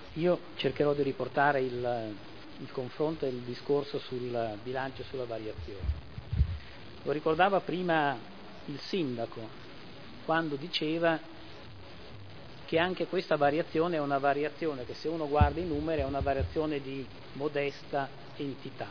Io cercherò di riportare il confronto e il discorso sul bilancio e sulla variazione. Lo ricordava prima il sindaco, quando diceva che anche questa variazione è una variazione che, se uno guarda i numeri, è una variazione di modesta entità.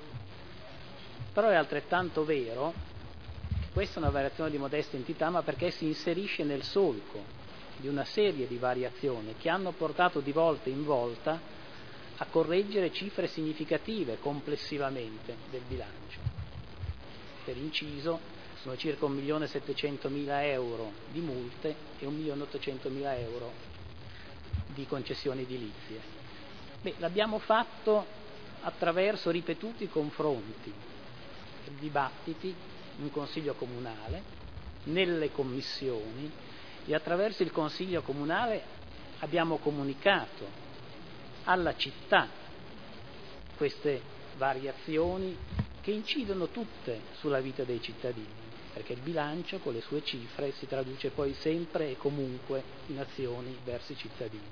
Però è altrettanto vero che questa è una variazione di modesta entità, ma perché si inserisce nel solco di una serie di variazioni che hanno portato di volta in volta a correggere cifre significative complessivamente del bilancio. Per inciso, sono circa 1.700.000 euro di multe e 1.800.000 euro di concessioni edilizie. L'abbiamo fatto attraverso ripetuti confronti, dibattiti in Consiglio Comunale, nelle commissioni, e attraverso il Consiglio Comunale abbiamo comunicato alla città queste variazioni che incidono tutte sulla vita dei cittadini, perché il bilancio con le sue cifre si traduce poi sempre e comunque in azioni verso i cittadini.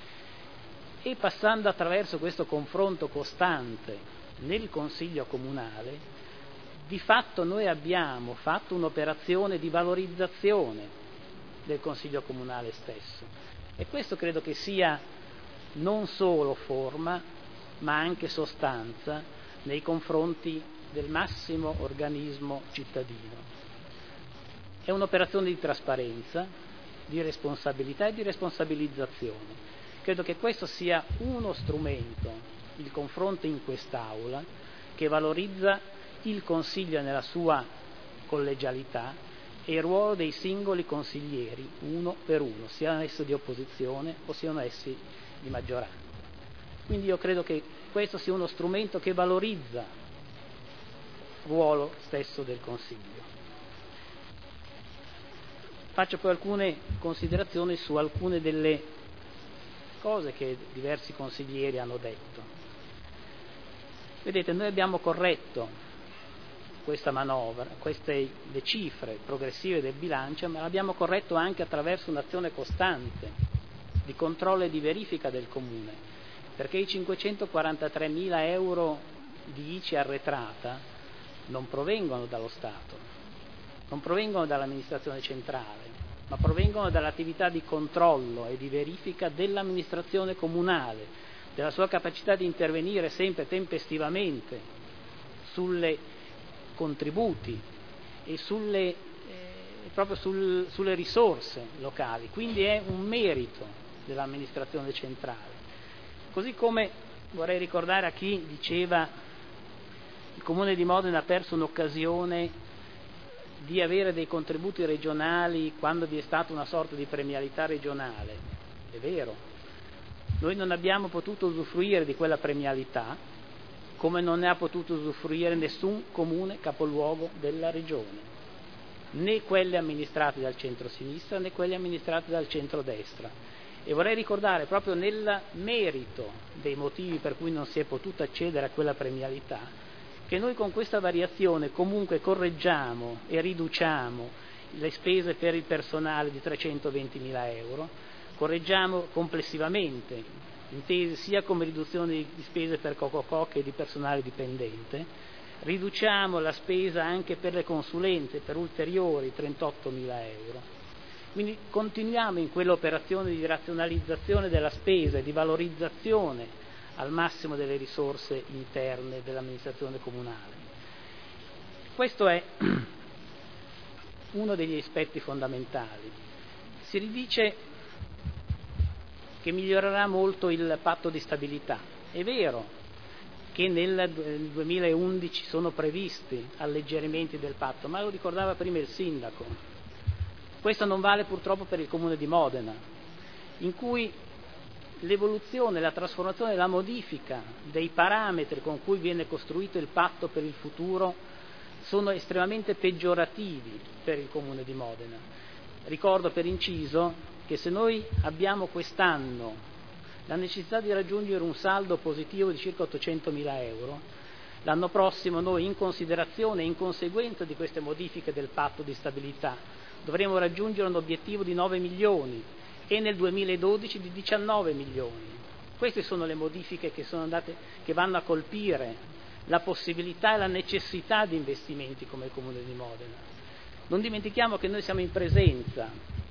E passando attraverso questo confronto costante nel Consiglio Comunale, di fatto noi abbiamo fatto un'operazione di valorizzazione del Consiglio Comunale stesso, e questo credo che sia non solo forma ma anche sostanza nei confronti del massimo organismo cittadino. È un'operazione di trasparenza, di responsabilità e di responsabilizzazione. Credo che questo sia uno strumento, il confronto in quest'Aula, che valorizza il Consiglio nella sua collegialità e il ruolo dei singoli consiglieri, uno per uno, siano essi di opposizione o siano essi di maggioranza. Quindi io credo che questo sia uno strumento che valorizza il ruolo stesso del Consiglio. Faccio poi alcune considerazioni su alcune delle cose che diversi consiglieri hanno detto. Vedete, noi abbiamo corretto questa manovra, le cifre progressive del bilancio, ma l'abbiamo corretto anche attraverso un'azione costante di controllo e di verifica del Comune, perché i 543.000 euro di ICI arretrata non provengono dallo Stato, non provengono dall'amministrazione centrale, ma provengono dall'attività di controllo e di verifica dell'amministrazione comunale, della sua capacità di intervenire sempre tempestivamente sulle contributi e proprio sulle risorse locali. Quindi è un merito dell'amministrazione centrale. Così come vorrei ricordare a chi diceva il Comune di Modena ha perso un'occasione di avere dei contributi regionali quando vi è stata una sorta di premialità regionale. È vero, noi non abbiamo potuto usufruire di quella premialità, come non ne ha potuto usufruire nessun comune capoluogo della regione, né quelli amministrati dal centro-sinistra né quelli amministrati dal centro-destra. E vorrei ricordare, proprio nel merito dei motivi per cui non si è potuto accedere a quella premialità, che noi con questa variazione comunque correggiamo e riduciamo le spese per il personale di 320.000 euro, correggiamo complessivamente, intesi sia come riduzione di spese per Cococò che di personale dipendente, riduciamo la spesa anche per le consulenze per ulteriori 38.000 euro. Quindi continuiamo in quell'operazione di razionalizzazione della spesa e di valorizzazione al massimo delle risorse interne dell'amministrazione comunale. Questo è uno degli aspetti fondamentali. Si ridice che migliorerà molto il patto di stabilità. È vero che nel 2011 sono previsti alleggerimenti del patto, ma lo ricordava prima il sindaco. Questo non vale purtroppo per il Comune di Modena, in cui l'evoluzione, la trasformazione, la modifica dei parametri con cui viene costruito il patto per il futuro sono estremamente peggiorativi per il Comune di Modena. Ricordo per inciso che se noi abbiamo quest'anno la necessità di raggiungere un saldo positivo di circa 800.000 euro, l'anno prossimo noi, in considerazione e in conseguenza di queste modifiche del patto di stabilità, dovremo raggiungere un obiettivo di 9 milioni e nel 2012 di 19 milioni. Queste sono le modifiche che vanno a colpire la possibilità e la necessità di investimenti come il Comune di Modena. Non dimentichiamo che noi siamo in presenza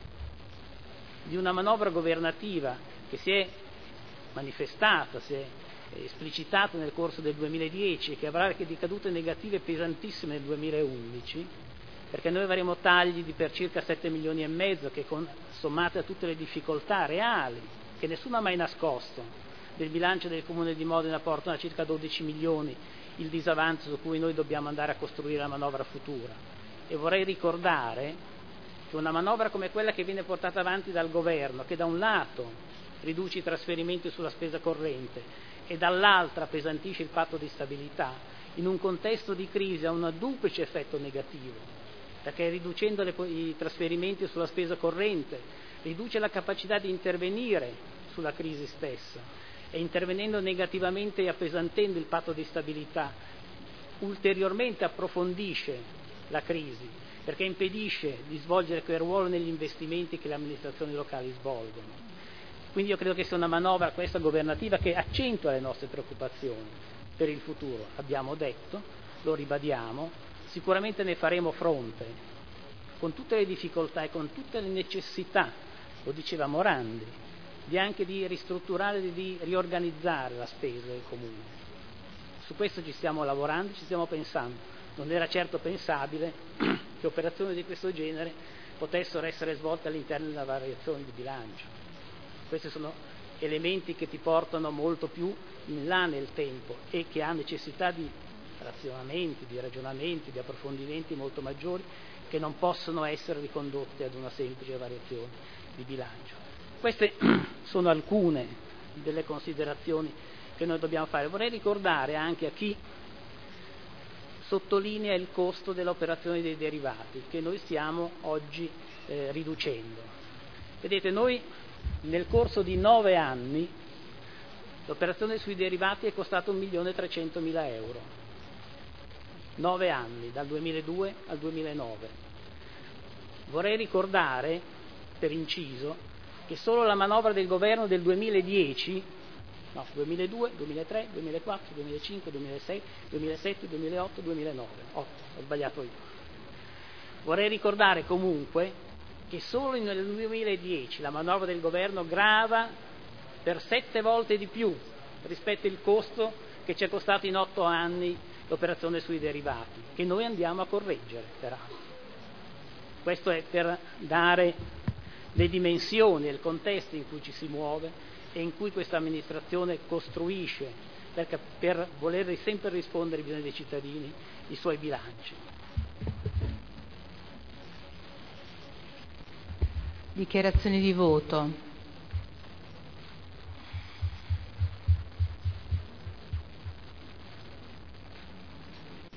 di una manovra governativa che si è manifestata, si è esplicitata nel corso del 2010 e che avrà ricadute negative pesantissime nel 2011, perché noi avremo tagli per circa 7 milioni e mezzo che, sommate a tutte le difficoltà reali che nessuno ha mai nascosto del bilancio del Comune di Modena, portano a circa 12 milioni il disavanzo su cui noi dobbiamo andare a costruire la manovra futura. E vorrei ricordare che una manovra come quella che viene portata avanti dal governo, che da un lato riduce i trasferimenti sulla spesa corrente e dall'altra appesantisce il patto di stabilità, in un contesto di crisi ha un duplice effetto negativo, perché riducendo i trasferimenti sulla spesa corrente riduce la capacità di intervenire sulla crisi stessa, e intervenendo negativamente e appesantendo il patto di stabilità ulteriormente approfondisce la crisi, perché impedisce di svolgere quel ruolo negli investimenti che le amministrazioni locali svolgono. Quindi io credo che sia una manovra questa governativa che accentua le nostre preoccupazioni per il futuro. Abbiamo detto, lo ribadiamo, sicuramente ne faremo fronte con tutte le difficoltà e con tutte le necessità, lo diceva Morandi, anche di ristrutturare, di riorganizzare la spesa del Comune. Su questo ci stiamo lavorando, ci stiamo pensando. Non era certo pensabile che operazioni di questo genere potessero essere svolte all'interno della variazione di bilancio. Questi sono elementi che ti portano molto più in là nel tempo e che ha necessità di razionamenti, di ragionamenti, di approfondimenti molto maggiori, che non possono essere ricondotti ad una semplice variazione di bilancio. Queste sono alcune delle considerazioni che noi dobbiamo fare. Vorrei ricordare anche a chi sottolinea il costo dell'operazione dei derivati, che noi stiamo oggi riducendo. Vedete, noi nel corso di 9 anni l'operazione sui derivati è costata 1.300.000 euro. 9 anni, dal 2002 al 2009. Vorrei ricordare, per inciso, che solo la manovra del governo del 2010, 2002, 2003, 2004, 2005, 2006, 2007, 2008, 2009, 8, ho sbagliato io. Vorrei ricordare comunque che solo nel 2010 la manovra del governo grava per 7 volte di più rispetto al costo che ci è costato in 8 anni l'operazione sui derivati, che noi andiamo a correggere peraltro. Questo è per dare le dimensioni e il contesto in cui ci si muove e in cui questa amministrazione costruisce, perché per voler sempre rispondere ai bisogni dei cittadini, i suoi bilanci. Dichiarazioni di voto.